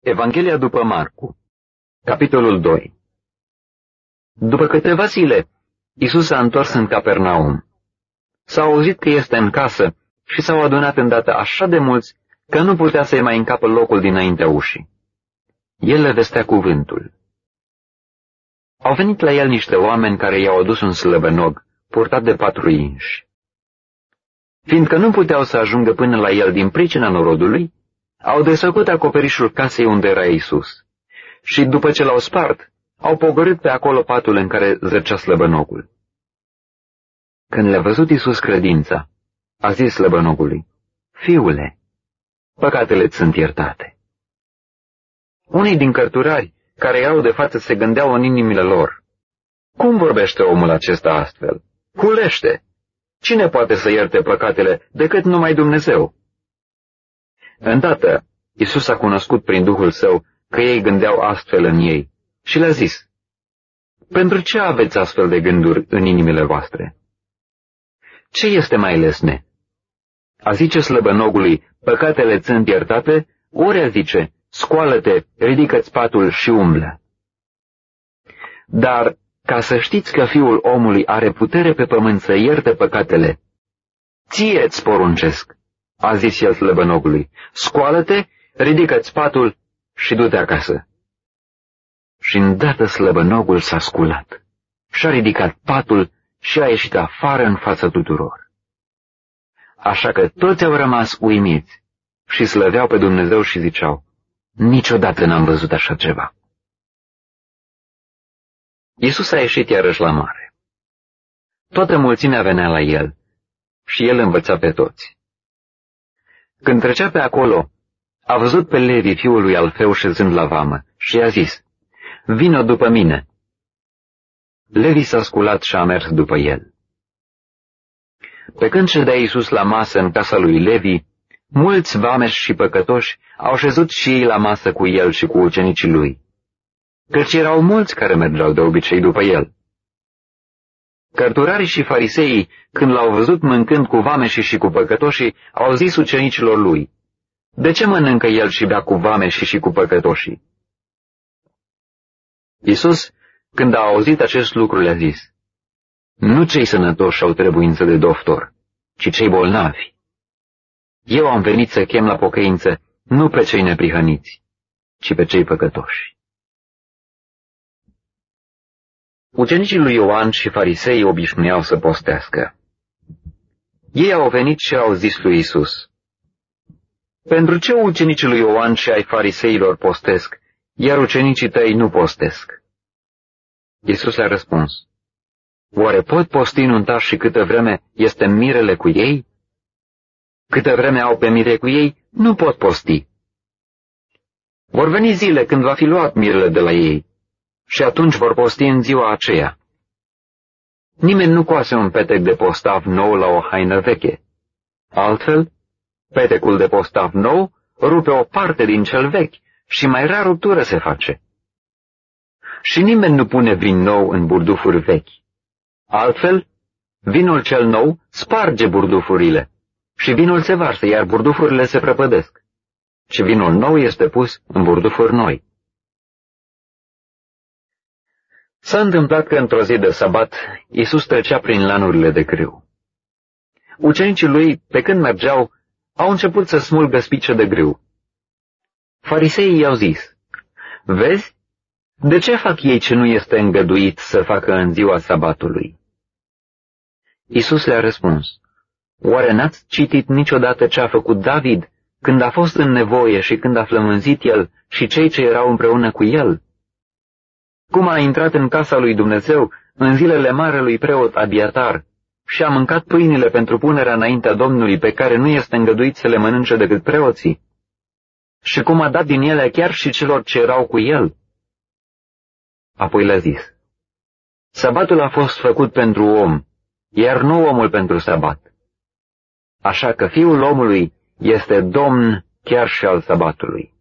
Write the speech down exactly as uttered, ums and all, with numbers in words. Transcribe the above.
Evanghelia după Marcu, capitolul doi. După câteva zile, Iisus s-a întors în Capernaum. S-a auzit că este în casă și s-au adunat îndată așa de mulți că nu putea să-i mai încapă locul dinaintea ușii. El le vestea cuvântul. Au venit la el niște oameni care i-au adus un slăbănog, purtat de patru inși. Fiindcă nu puteau să ajungă până la el din pricina norodului, au desfăcut acoperișul casei unde era Iisus și, după ce l-au spart, au pogorât pe acolo patul în care zăcea slăbănogul. Când le-a văzut Iisus credința, a zis slăbănogului: Fiule, păcatele-ți sunt iertate. Unii din cărturari care erau de față se gândeau în inimile lor: Cum vorbește omul acesta astfel? Hulește! Cine poate să ierte păcatele decât numai Dumnezeu? Îndată, Iisus a cunoscut prin Duhul Său că ei gândeau astfel în ei și le-a zis: Pentru ce aveți astfel de gânduri în inimile voastre? Ce este mai lesne? A zice slăbănogului: Păcatele-ți sunt iertate, ori a zice: Scoală-te, ridică-ți patul și umblă. Dar, ca să știți că Fiul omului are putere pe pământ să ierte păcatele, ție-ți poruncesc, a zis el slăbănogului: Scoală-te, ridică-ți patul și du-te acasă. Și îndată slăbănogul s-a sculat și-a ridicat patul și a ieșit afară în fața tuturor. Așa că toți au rămas uimiți și slăveau pe Dumnezeu și ziceau: Niciodată n-am văzut așa ceva. Iisus a ieșit iarăși la mare. Toată mulțimea venea la el și el învăța pe toți. Când trecea pe acolo, a văzut pe Levi, fiul lui Alfeu, șezând la vamă și i-a zis: Vino după mine. Levi s-a sculat și a mers după el. Pe când ședea Iisus la masă în casa lui Levi, mulți vameși și păcătoși au șezut și ei la masă cu el și cu ucenicii lui, căci erau mulți care mergeau de obicei după el. Cărturarii și fariseii, când l-au văzut mâncând cu vameșii și cu păcătoșii, au zis ucenicilor lui: De ce mănâncă el și bea cu vameșii și cu păcătoșii? Iisus, când a auzit acest lucru, le-a zis: Nu cei sănătoși au trebuință de doctor, ci cei bolnavi. Eu am venit să chem la pocăință nu pe cei neprihăniți, ci pe cei păcătoși. Ucenicii lui Ioan și fariseii obișnuiau să postească. Ei au venit și au zis lui Iisus: Pentru ce ucenicii lui Ioan și ai fariseilor postesc, iar ucenicii tăi nu postesc? Iisus le-a răspuns: Oare pot posti nuntași și câtă vreme este mirele cu ei? Câtă vreme au pe mire cu ei, nu pot posti. Vor veni zile când va fi luat mirele de la ei și atunci vor posti în ziua aceea. Nimeni nu coase un petec de postav nou la o haină veche. Altfel, petecul de postav nou rupe o parte din cel vechi și mai rar ruptură se face. Și nimeni nu pune vin nou în burdufuri vechi. Altfel, vinul cel nou sparge burdufurile și vinul se varsă, iar burdufurile se prăpădesc. Și vinul nou este pus în burdufuri noi. S-a întâmplat că într-o zi de sabat, Iisus trecea prin lanurile de grâu. Ucenicii lui, pe când mergeau, au început să smulgă spice de grâu. Fariseii i-au zis: Vezi, de ce fac ei ce nu este îngăduit să facă în ziua sabatului? Iisus le-a răspuns: Oare n-ați citit niciodată ce a făcut David când a fost în nevoie și când a flămânzit el și cei ce erau împreună cu el? Cum a intrat în casa lui Dumnezeu în zilele marelui preot Abiatar și a mâncat pâinile pentru punerea înaintea Domnului, pe care nu este îngăduit să le mănânce decât preoții? Și cum a dat din ele chiar și celor ce erau cu el? Apoi le-a zis: Sabatul a fost făcut pentru om, iar nu omul pentru sabat. Așa că Fiul omului este Domn chiar și al sabatului.